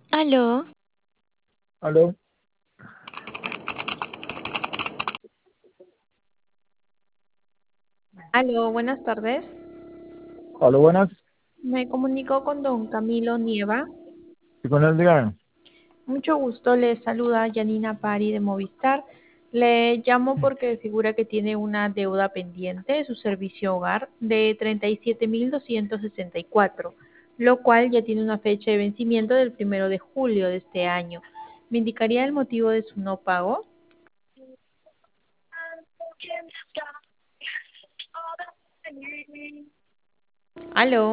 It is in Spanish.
Aló, Aló, Aló, buenas tardes. aló, buenas. Me comunico con don Camilo Nieva. ¿Y con él, dígame? Mucho gusto, le saluda Janina Pari de Movistar. Le llamo porque figura que tiene una deuda pendiente de su servicio hogar de 37.264, lo cual ya tiene una fecha de vencimiento del 1 de julio de este año. ¿Me indicaría el motivo de su no pago? Aló.